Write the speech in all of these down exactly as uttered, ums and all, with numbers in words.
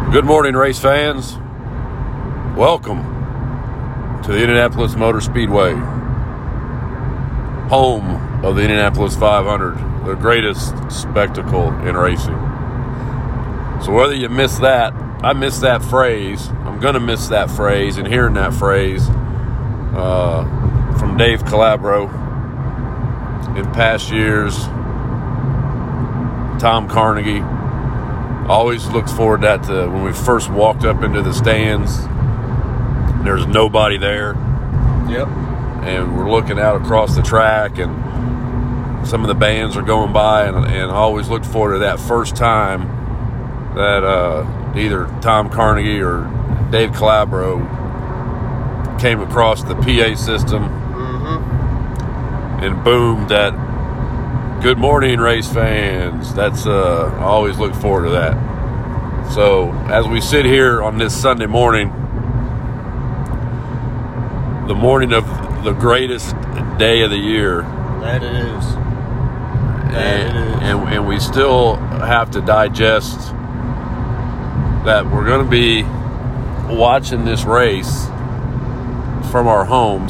Good morning, race fans. Welcome to the Indianapolis Motor Speedway, home of the Indianapolis five hundred, the greatest spectacle in racing. So whether you miss that, I miss that phrase, I'm going to miss that phrase, and hearing that phrase uh, from Dave Calabro in past years, Tom Carnegie. Always looked forward to that to when we first walked up into the stands. There's nobody there. Yep. And we're looking out across the track, and some of the bands are going by, and, and I always looked forward to that first time that uh, either Tom Carnegie or Dave Calabro came across the P A system Mm-hmm. and boomed that "Good morning, race fans." That's uh, I always look forward to that. So as we sit here on this Sunday morning, the morning of the greatest day of the year, That it is. That and, it is. and and we still have to digest that we're going to be watching this race from our homes.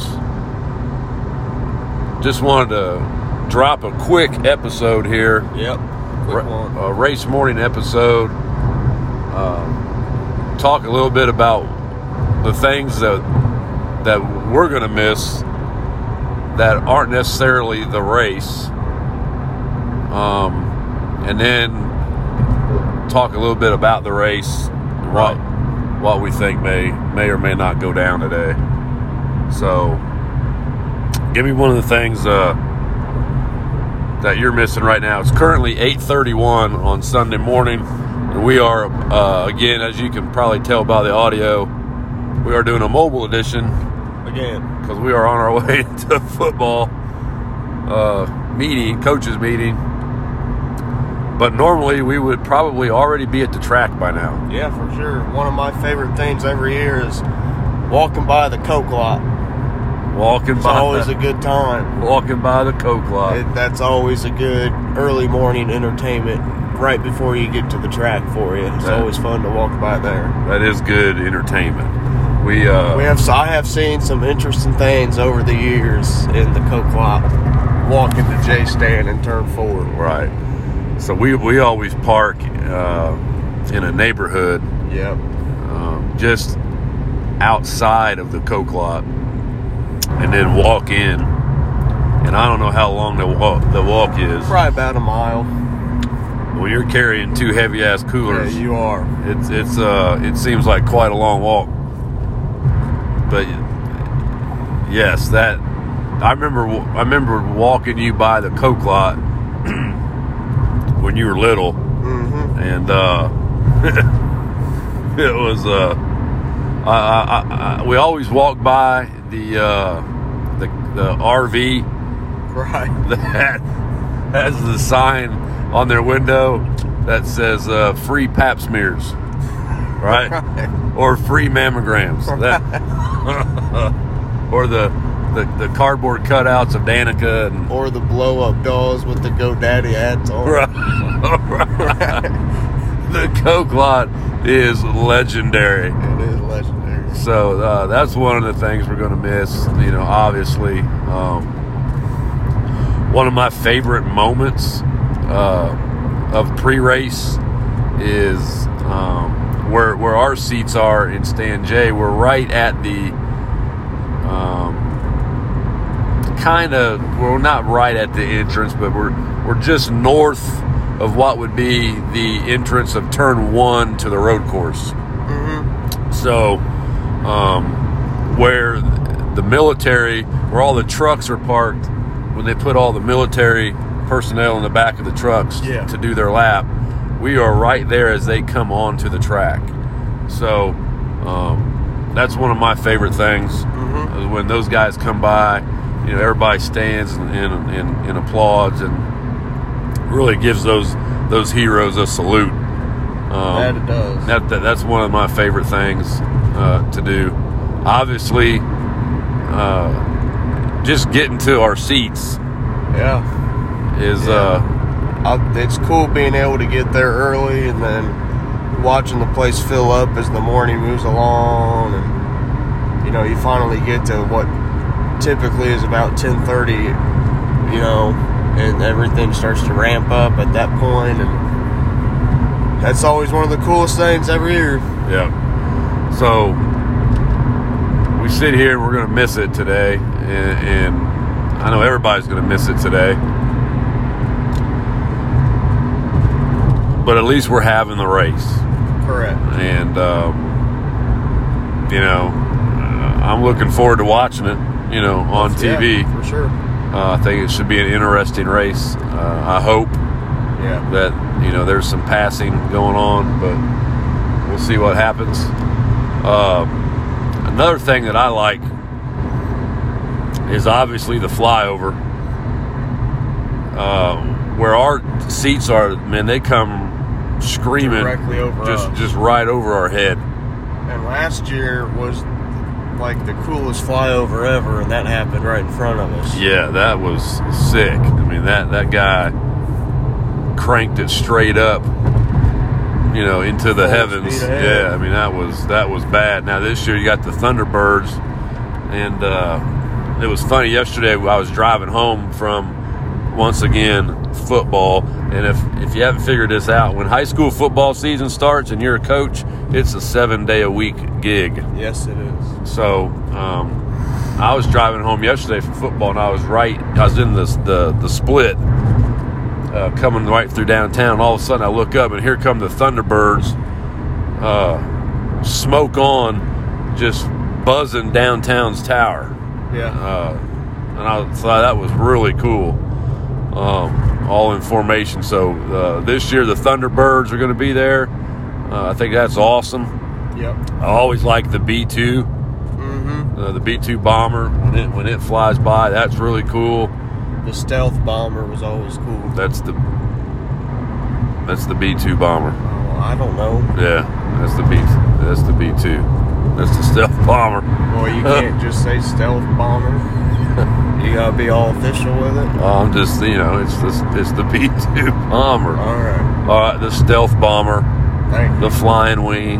Just wanted to drop a quick episode here. Yep. Quick one. A race morning episode. Um, talk a little bit about the things that that we're going to miss that aren't necessarily the race. Um, and then talk a little bit about the race, what what we think may may or may not go down today. So, give me one of the things uh, that you're missing right now. It's currently eight thirty-one on Sunday morning, and we are, uh, again, as you can probably tell by the audio, we are doing a mobile edition Again. because we are on our way to football uh, meeting, coaches meeting. But normally we would probably already be at the track by now. Yeah, for sure. One of my favorite things every year is walking by the Coke lot. Walking It's by always the, a good time. walking by the Coke lot. It, that's always a good early morning entertainment right before you get to the track for you. It's That- always fun to walk by there. That is good entertainment. We uh, We have. I have seen some interesting things over the years in the Coke lot. Walking to J stand and turn forward. right. So we we always park uh, in a neighborhood Yep. um, just outside of the Coke lot, and then walk in. And I don't know how long the walk the walk is. Probably about a mile. Well, you're carrying two heavy ass coolers. Yeah, you are. It's it's uh it seems like quite a long walk. But yes, that I remember I remember walking you by the Coke lot when you were little, Mm-hmm. and uh, it was uh, I, I, I, we always walk by the uh, the the R V Right. that has the sign on their window that says uh, free pap smears, right? Right. Or free mammograms. That, or the, the the cardboard cutouts of Danica and Or the blow up dolls with the GoDaddy ads on. right. Right. The Coke lot is legendary. It is legendary. So uh, that's one of the things we're going to miss. You know, obviously, um, one of my favorite moments uh, of pre-race is um, where where our seats are in Stand J. We're right at the um, kind of we're not right at the entrance, but we're we're just north of what would be the entrance of turn one to the road course. Mm-hmm. So, um, where the military, where all the trucks are parked, when they put all the military personnel in the back of the trucks Yeah. to do their lap, we are right there as they come onto the track. So, um, that's one of my favorite things. Mm-hmm. Is when those guys come by, you know, everybody stands and, and, and, and applauds and really gives those those heroes a salute. Um, That it does. that, that that's one of my favorite things uh, to do. Obviously, uh, just getting to our seats Yeah. is Yeah. uh, I, it's cool being able to get there early and then watching the place fill up as the morning moves along, and you know, you finally get to what typically is about ten thirty, you know, and everything starts to ramp up at that point, and that's always one of the coolest things every year. Yeah. So we sit here and we're going to miss it today, and, and I know everybody's going to miss it today, but at least we're having the race. Correct. And um, you know, I'm looking forward to watching it, you know, on T V. Yeah, for sure. Uh, I think it should be an interesting race. Uh, I hope yeah. that, you know, there's some passing going on, but we'll see what happens. Uh, another thing that I like is obviously the flyover. Uh, where our seats are, man, they come screaming directly over just us. just right over our head. And last year was like the coolest flyover ever, and that happened right in front of us. Yeah, that was sick. I mean, that, that guy cranked it straight up, you know, into the Full heavens. speed ahead. Yeah, I mean, that was that was bad. Now this year you got the Thunderbirds, and uh, it was funny. Yesterday I was driving home from, once again, football, and if if you haven't figured this out, when high school football season starts and you're a coach, it's a seven day a week gig. Yes, it is. So um, I was driving home yesterday from football, and I was right. I was in this the the split, uh, coming right through downtown. And all of a sudden, I look up, and here come the Thunderbirds, uh, smoke on, just buzzing downtown's tower. Yeah. Uh, and I thought that was really cool. Um, all in formation. So uh, this year, the Thunderbirds are going to be there. Uh, I think that's awesome. Yep. I always like the B two. Mm-hmm. Uh, the B two bomber, when it when it flies by, that's really cool. The stealth bomber was always cool. That's the that's the B two bomber. Oh, I don't know. Yeah, that's the B that's the B two. That's the stealth bomber. Well, you can't just say stealth bomber. You gotta be all official with it. Oh, I'm just, you know, it's the it's the B two bomber. All right. All right, the stealth bomber, Thank you. the flying wing.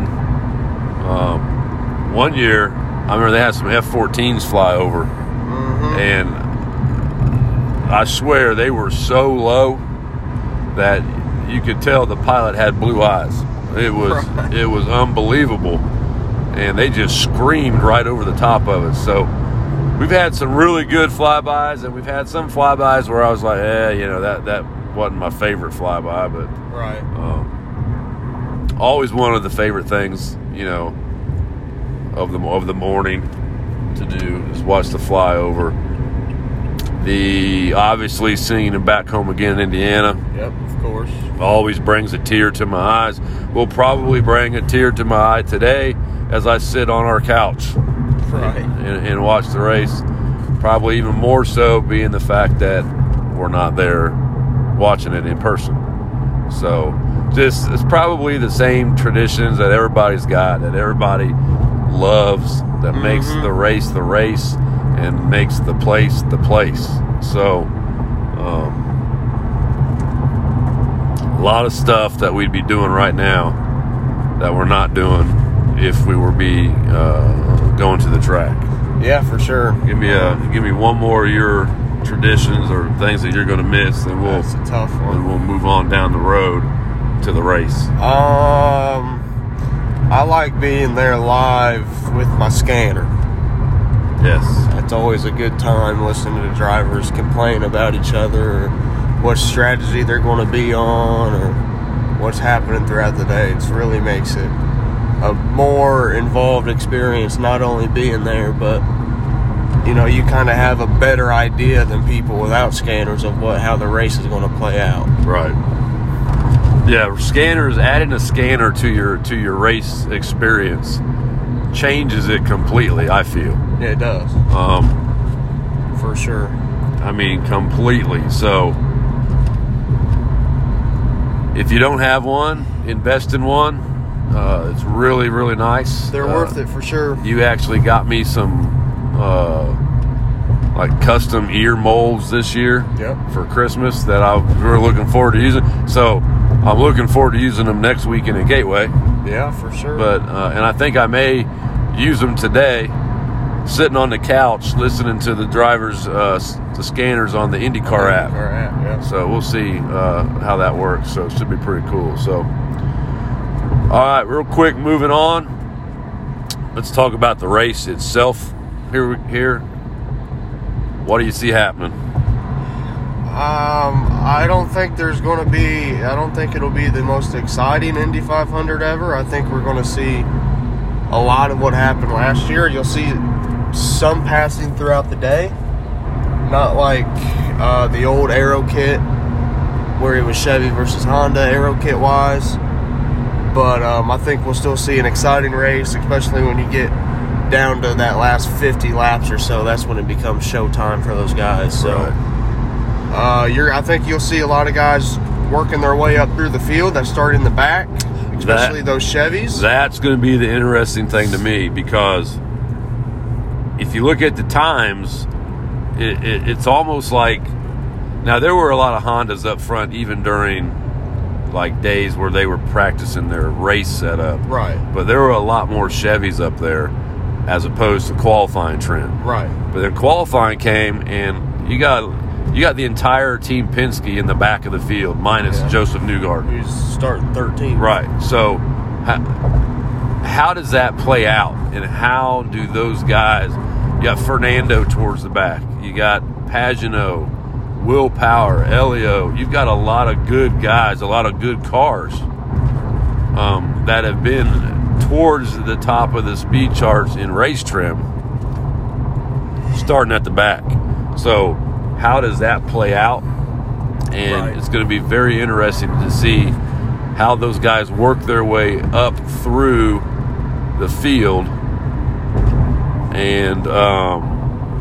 Um, one year, I remember they had some F fourteens fly over, Mm-hmm. and I swear they were so low that you could tell the pilot had blue eyes. It was Right. it was unbelievable, and they just screamed right over the top of it. So we've had some really good flybys, and we've had some flybys where I was like, eh, you know, that that wasn't my favorite flyby, but Right. um, always one of the favorite things, you know, of the of the morning to do is watch the flyover. The obviously seeing them back home again in Indiana Yep, of course. always brings a tear to my eyes. Will probably bring a tear to my eye today as I sit on our couch Right. and, and watch the race. Probably even more so being the fact that we're not there watching it in person. So just it's probably the same traditions that everybody's got, that everybody loves, that Mm-hmm. makes the race the race and makes the place the place. So um, a lot of stuff that we'd be doing right now that we're not doing if we were be uh, going to the track. Yeah, for sure. Give me a give me one more of your traditions or things that you're going to miss, and we'll That's a tough and one. we'll move on down the road to the race. Um, I like being there live with my scanner. Yes. It's always a good time listening to drivers complain about each other, or what strategy they're going to be on, or what's happening throughout the day. It really makes it a more involved experience, not only being there, but you know, you kind of have a better idea than people without scanners of what how the race is going to play out. Right. Yeah, scanners, adding a scanner to your to your race experience changes it completely, I feel. Yeah, it does. Um, For sure. I mean, completely. So if you don't have one, invest in one. Uh, it's really, really nice. They're Uh, worth it for sure. You actually got me some uh, like custom ear molds this year Yep. for Christmas that I we were looking forward to using. So I'm looking forward to using them next weekend at Gateway. Yeah, for sure. But uh, and I think I may use them today, sitting on the couch listening to the drivers, uh, the scanners on the IndyCar app. IndyCar app, yeah. So we'll see uh, how that works. So it should be pretty cool. So, all right, real quick, moving on. Let's talk about the race itself. Here, here. What do you see happening? Um, I don't think there's going to be. I don't think it'll be the most exciting Indy five hundred ever. I think we're going to see a lot of what happened last year. You'll see some passing throughout the day, not like uh, the old Aero kit where it was Chevy versus Honda Aero kit wise. But um, I think we'll still see an exciting race, especially when you get down to that last fifty laps or so. That's when it becomes showtime for those guys. So, right. uh, you're. I think you'll see a lot of guys working their way up through the field that start in the back, especially that, those Chevys. That's going to be the interesting thing to me, because if you look at the times, it, it, it's almost like, now there were a lot of Hondas up front even during like days where they were practicing their race setup. Right. But there were a lot more Chevys up there as opposed to qualifying trend. Right. But then qualifying came, and you got you got the entire Team Penske in the back of the field, minus yeah. Joseph Newgarden. He's starting thirteenth. Right. So how, how does that play out, and how do those guys? You got Fernando towards the back. You got Pagenaud, Will Power, Elio. You've got a lot of good guys, a lot of good cars um, that have been towards the top of the speed charts in race trim, starting at the back. So how does that play out? And right. It's going to be very interesting to see how those guys work their way up through the field, and um,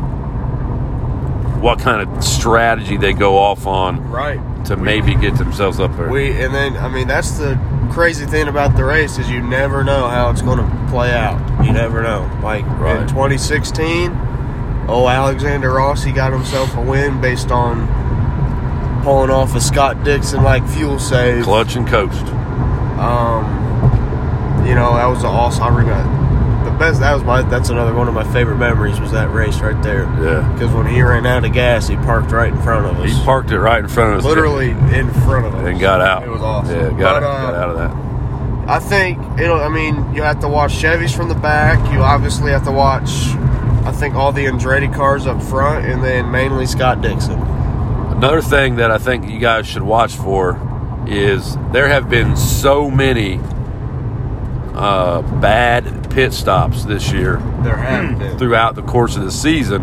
what kind of strategy they go off on, right, to we, maybe get themselves up there. We and then I mean that's the crazy thing about the race, is you never know how it's going to play out. You never know. Like right. in twenty sixteen, oh Alexander Rossi got himself a win based on pulling off a Scott Dixon like fuel save, clutch and coast. Um, you know, that was awesome. I remember. Best, that was my. That's another one of my favorite memories, was that race right there. Yeah. Because when he ran out of gas, he parked right in front of us. He parked it right in front of us. Literally in front of us. And got out. It was awesome. Yeah, got, but, uh, got out of that. I think it'll. I mean, you have to watch Chevys from the back. You obviously have to watch, I think, all the Andretti cars up front, and then mainly Scott Dixon. Another thing that I think you guys should watch for is there have been so many uh, bad pit stops this year. There have been. Throughout the course of the season.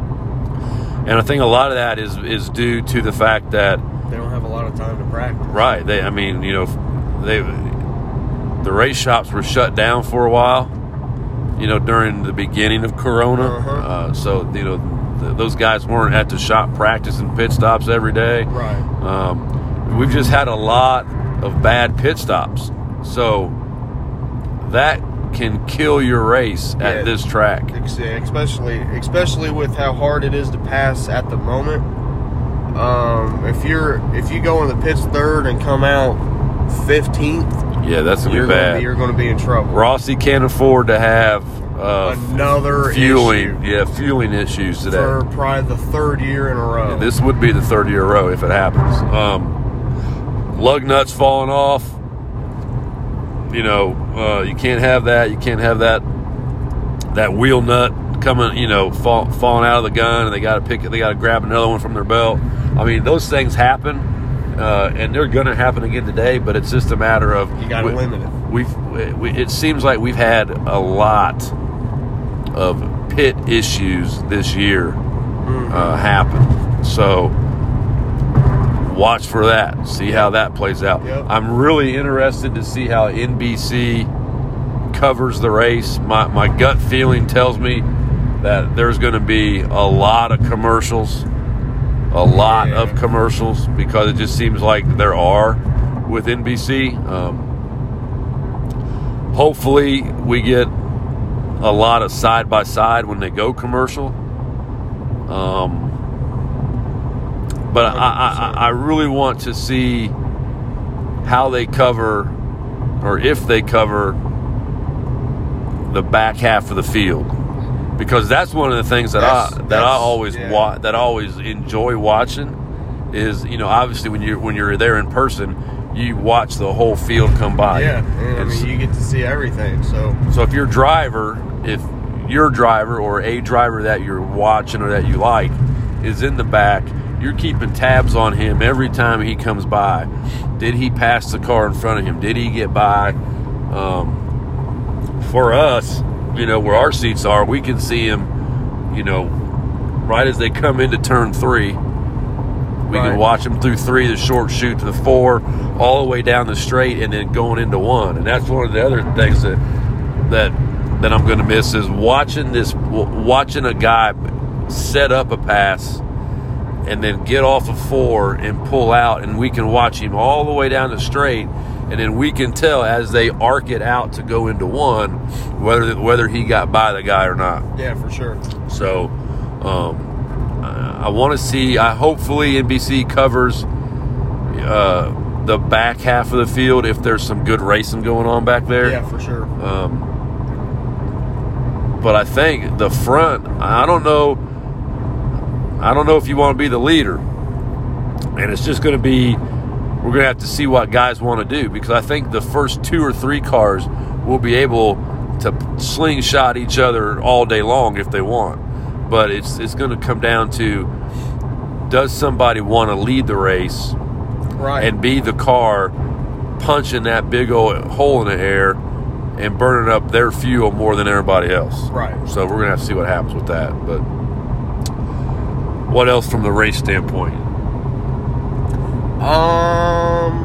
And I think a lot of that is is due to the fact that they don't have a lot of time to practice. Right. They I mean, you know, they the race shops were shut down for a while, you know, during the beginning of Corona. Uh-huh. Uh, so, you know, th- those guys weren't at the shop practicing pit stops every day. Right. Um, we've just had a lot of bad pit stops. So that can kill your race at yeah, this track, especially especially with how hard it is to pass at the moment. Um, if you're if you go in the pits third and come out fifteenth, yeah, that's gonna be bad. Gonna be, you're going to be in trouble. Rossi can't afford to have uh, another fueling, issue. yeah, fueling issues today for probably the third year in a row. Yeah, this would be the third year in a row if it happens. Um, lug nuts falling off. You know, uh, you can't have that. You can't have that that wheel nut coming, you know, fall, falling out of the gun, and they got to pick it. They got to grab another one from their belt. I mean, those things happen, uh, and they're going to happen again today. But it's just a matter of you got to we, limit it. We've we, it seems like we've had a lot of pit issues this year mm-hmm. uh, happen. So watch for that. See yep. how that plays out. Yep. I'm really interested to see how N B C covers the race. My my gut feeling tells me that there's going to be a lot of commercials, a lot yeah. of commercials, because it just seems like there are with N B C. Um, hopefully, we get a lot of side by side when they go commercial. Um, but I, I, I really want to see how they cover, or if they cover, the back half of the field, because that's one of the things that That's- I that that's- I always yeah. wa- that I always enjoy watching. Is, you know, obviously when you when you're there in person, you watch the whole field come by. Yeah, and, I And mean, you get to see everything. So So if your driver, if your driver or a driver that you're watching or that you like is in the back, you're keeping tabs on him every time he comes by. Did he pass the car in front of him? Did he get by? Um, for us, you know, where our seats are, we can see him, you know, right as they come into turn three. We Right. can watch them through three, the short shoot to the four, all the way down the straight, and then going into one. And that's one of the other things that that that I'm going to miss is watching this, watching a guy set up a pass and then get off of four and pull out, and we can watch him all the way down the straight, and then we can tell as they arc it out to go into one whether whether he got by the guy or not. yeah, for sure. So, um, I want to see. I hopefully N B C covers uh, the back half of the field if there's some good racing going on back there. Yeah, for sure. Um, but I think the front. I don't know. I don't know if you want to be the leader, and it's just going to be. We're going to have to see what guys want to do, because I think the first two or three cars will be able to slingshot each other all day long if they want. But it's it's going to come down to, does somebody want to lead the race Right. and be the car punching that big old hole in the air and burning up their fuel more than everybody else? Right. So we're going to have to see what happens with that. But what else from the race standpoint? Um,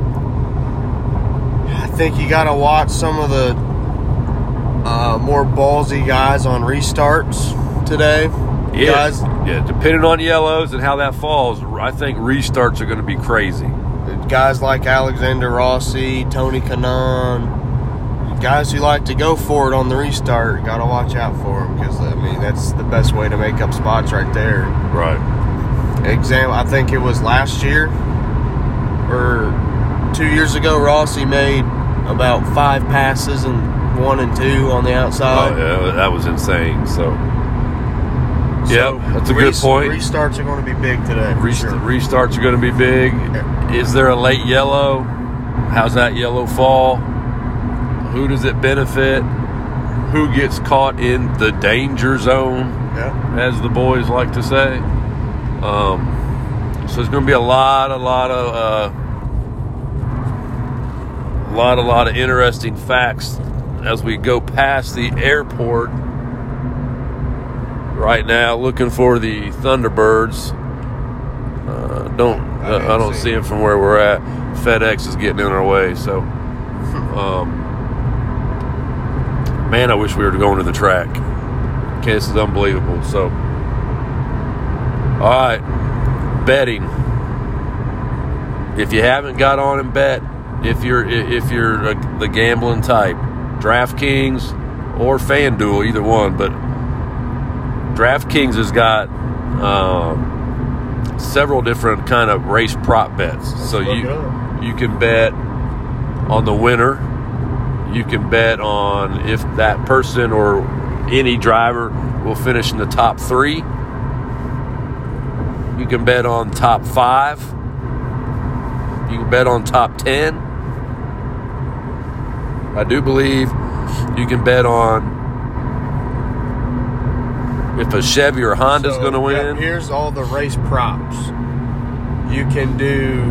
I think you got to watch some of the uh, more ballsy guys on restarts today. Yeah, Guys, yeah. Depending on yellows and how that falls, I think restarts are going to be crazy. guys like Alexander Rossi, Tony Kanaan, guys who like to go for it on the restart. You got to watch out for them, because I mean that's the best way to make up spots right there. Right. Example, I think it was last year or two years ago, Rossi made about five passes and one and two on the outside. Oh, yeah, that was insane. So, So, yeah, that's a good res- point. Restarts are going to be big today. For Rest- sure. Restarts are going to be big. Is there a late yellow? How's that yellow fall? Who does it benefit? Who gets caught in the danger zone, Yeah. as the boys like to say? Um, so there's going to be a lot, a lot of, uh, a lot, a lot of interesting facts as we go past the airport right now, looking for the Thunderbirds. Uh, don't I I, didn't I don't see see it. them from where we're at. FedEx is getting in our way, so um, man, I wish we were going to the track. Okay, this is unbelievable. So, all right, betting. If you haven't got on and bet, if you're if you're a, the gambling type, DraftKings or FanDuel, either one, but DraftKings has got um, several different kind of race prop bets. So look you it up. you can bet on the winner. You can bet on if that person or any driver will finish in the top three. You can bet on top five. You can bet on top ten. I do believe you can bet on if a Chevy or Honda's So, going to yeah, win. here's all the race props. You can do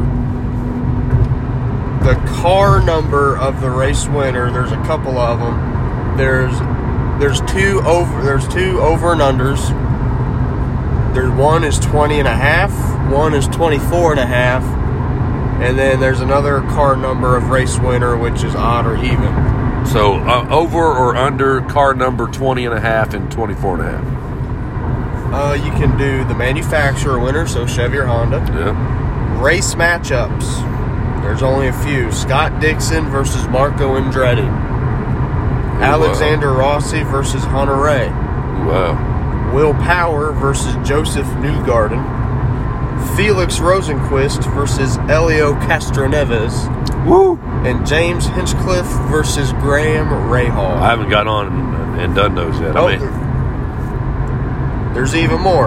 the car number of the race winner. There's a couple of them. There's there's two over there's two over and unders. There's one is twenty and a half, one is twenty-four and a half, and then there's another car number of race winner, which is odd or even. So uh, over or under car number twenty and a half and twenty-four and a half. Uh, you can do the manufacturer winner, so Chevy or Honda. Yeah. Race matchups. There's only a few. Scott Dixon versus Marco Andretti. Alexander Rossi versus Hunter Ray. Wow. Will Power versus Joseph Newgarden. Felix Rosenquist versus Elio Castroneves. Woo! And James Hinchcliffe versus Graham Rahal. I haven't got on and, and done those yet. Oh, I mean, there's even more.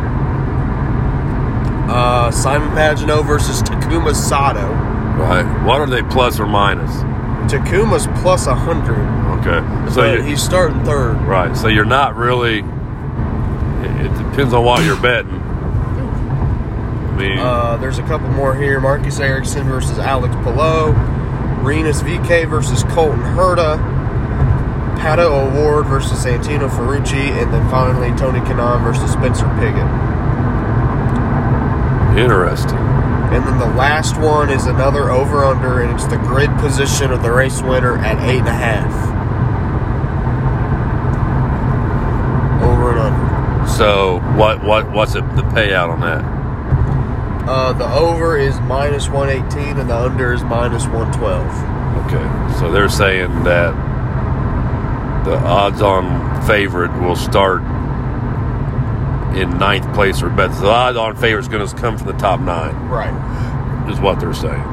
Uh, Simon Pagenaud versus Takuma Sato. right. What are they plus or minus? Takuma's plus one hundred. Okay. So But you, he's starting third. right. So you're not really. It, it depends on what you're betting. I mean, Uh, there's a couple more here. Marcus Ericsson versus Alex Palou. Renus V K versus Colton Herta. Pato O'Ward versus Santino Ferrucci. And then finally, Tony Kanaan versus Spencer Pigot. interesting. And then the last one is another over-under, and it's the grid position of the race winner at eight and a half. Over and under. So what what what's it, the payout on that? Uh, the over is minus one eighteen, and the under is minus one twelve. Okay. So they're saying that the odds-on favorite will start in ninth place or better. So the odds-on favorite is going to come from the top nine. Right. Is what they're saying.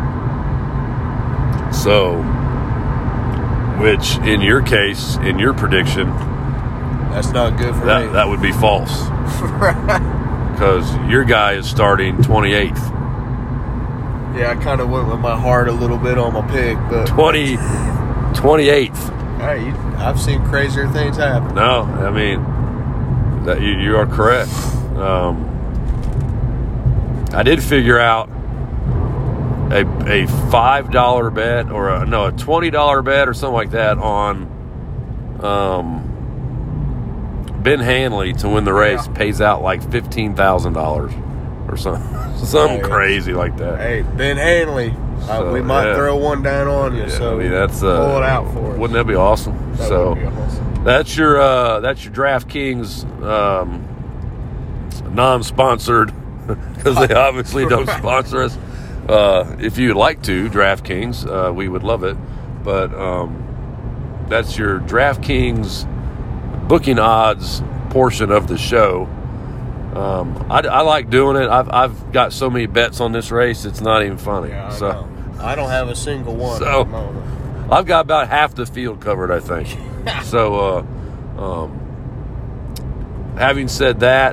So, which in your case, in your prediction, That's not good for that me. that would be false because your guy is starting twenty-eighth. Yeah, I kind of went with my heart a little bit on my pick, but twenty, twenty-eighth. hey, you, I've seen crazier things happen. No, I mean that you, you are correct. Um, I did figure out a a five dollar bet or a, no a twenty dollar bet or something like that on um, Ben Hanley to win the race. Yeah. Pays out like fifteen thousand dollars or something, something Hey, crazy like that. Hey, Ben Hanley, uh, So, we might yeah. throw one down on you, Yeah, so I mean that's uh, pull it out for us. Wouldn't that be awesome? That so would be awesome. that's your uh, that's your DraftKings um, non-sponsored because they obviously don't sponsor us. Uh, if you'd like to, DraftKings, uh, we would love it. But um, that's your DraftKings booking odds portion of the show. Um, I, I like doing it. I've I've got so many bets on this race, it's not even funny. Yeah, I so know. I don't have a single one So- at the moment. I've got about half the field covered, I think. so, uh, um, having said that,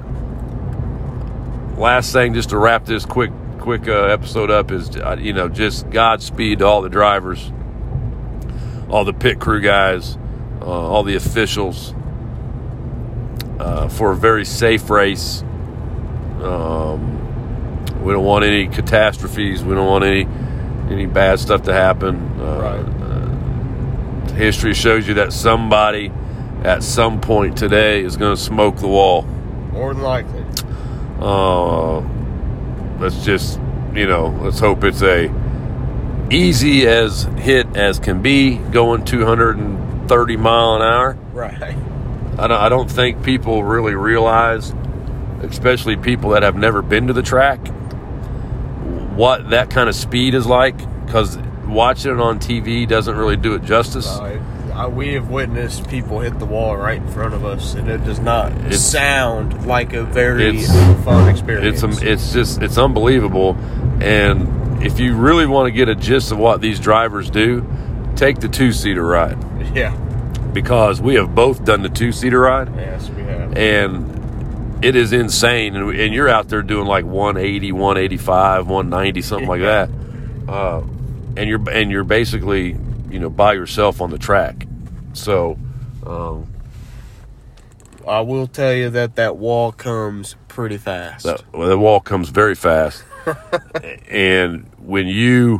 last thing, just to wrap this quick, quick uh, episode up, is uh, you know just Godspeed to all the drivers, all the pit crew guys, uh, all the officials uh, for a very safe race. Um, we don't want any catastrophes. We don't want any any bad stuff to happen. Uh, Right. History shows you that somebody at some point today is going to smoke the wall. More than likely. Uh, let's just, you know, let's hope it's a easy as hit as can be, going two hundred thirty mile an hour. Right. I don't, I don't think people really realize, especially people that have never been to the track, what that kind of speed is like, because watching it on T V doesn't really do it justice. Uh, I, we have witnessed people hit the wall right in front of us, and it does not It's- sound like a very It's- fun experience. It's um, it's just it's unbelievable, and if you really want to get a gist of what these drivers do, take the two-seater ride, yeah. because we have both done the two-seater ride, Yes, we have. and it is insane. And, and you're out there doing like one eighty, one eighty-five, one ninety, something like Yeah. that, uh, and you're and you're basically you know by yourself on the track. So. Um, I will tell you that that wall comes pretty fast. The, well, the wall comes very fast. And when you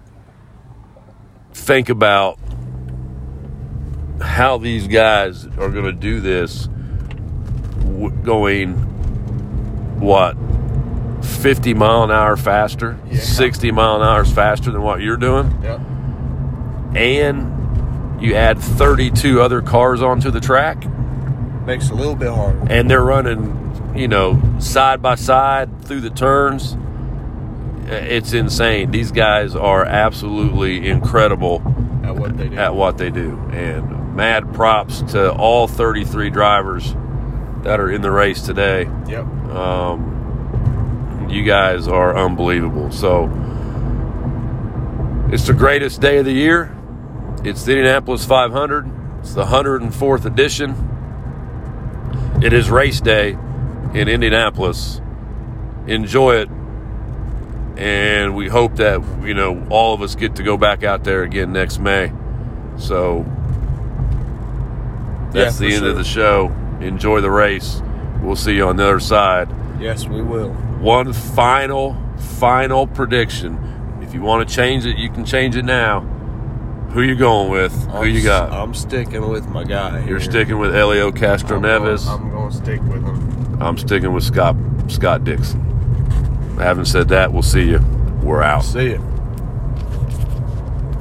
think about how these guys are going to do this, w- going, what, fifty mile an hour faster, Yeah. sixty mile an hour faster than what you're doing, Yep. and you add thirty-two other cars onto the track, Makes it a little bit harder. and they're running, you know, side by side through the turns. It's insane. These guys are absolutely incredible At what they do. at what they do. And mad props to all thirty-three drivers that are in the race today. Yep. Um, man, you guys are unbelievable. So it's the greatest day of the year. It's the Indianapolis five hundred. It's the one hundred fourth edition. It is race day in Indianapolis. Enjoy it. And we hope that, you know, all of us get to go back out there again next May. So that's yeah, the end sure. of the show. Enjoy the race. We'll see you on the other side. Yes, we will. One final, final prediction. If you want to change it, you can change it now. Who you going with? I'm, Who you got? I'm sticking with my guy. You're here. sticking with Helio Castro I'm Neves. Going, I'm going to stick with him. I'm sticking with Scott Scott Dixon. Having said that, we'll see you. We're out. See you.